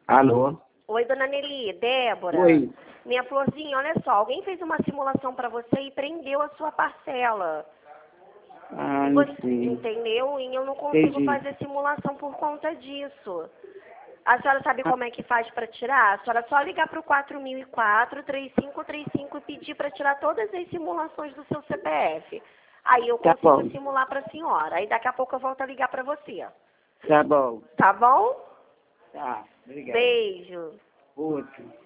Alô? Oi, dona Nelly, Débora. Oi. Minha florzinha, olha só, alguém fez uma simulação para você e prendeu a sua parcela. Ah, E não você, sei. entendeu? E eu não consigo Entendi. fazer simulação por conta disso. A senhora sabe como é que faz para tirar? A senhora só ligar para o 4004-3535 e pedir para tirar todas as simulações do seu CPF. Aí eu Tá consigo bom. simular para a senhora. Aí daqui a pouco eu volto a ligar para você. Tá bom. Tá bom? Tá. Obrigado. Beijo. Outro.